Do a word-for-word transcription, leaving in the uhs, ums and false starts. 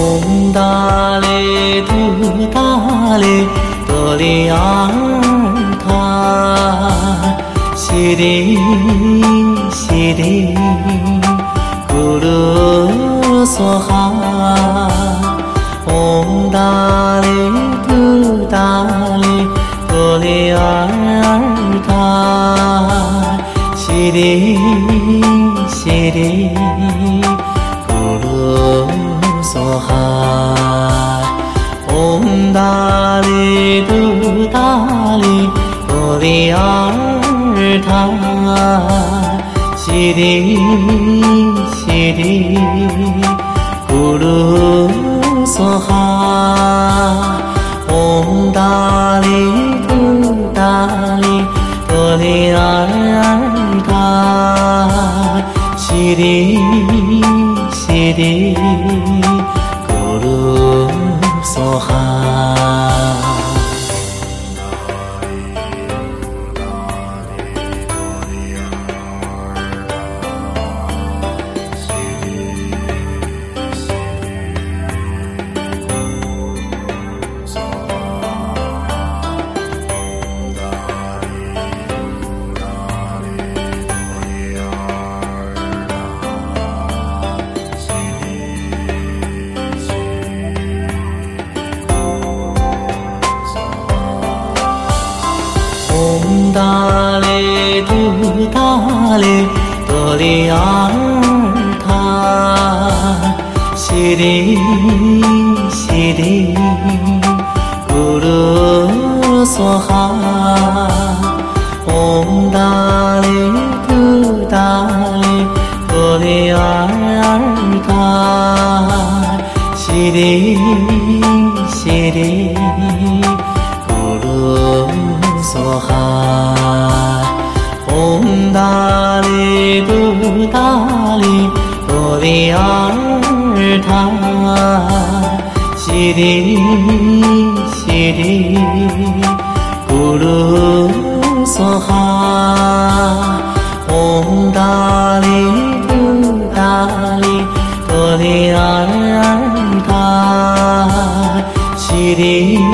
嗡达咧嘟达咧哆咧阿尔他，西哩西哩咕噜梭哈。嗡达咧嘟达咧哆咧阿尔他，西哩西哩咕噜梭哈。嗡达咧嘟达咧哆咧阿尔他，西哩西哩咕噜梭哈。嗡达咧嘟达咧哆咧阿尔他，西哩西哩咕噜梭哈。嗡达咧嘟达咧哆咧阿尔他，西哩西哩咕噜梭哈。嗡达咧嘟达咧哆咧阿尔他，西哩西哩咕噜梭哈。嗡达咧嘟达咧哆咧阿尔他，西哩西哩咕噜梭哈。嗡达咧嘟达咧哆咧阿尔他，西哩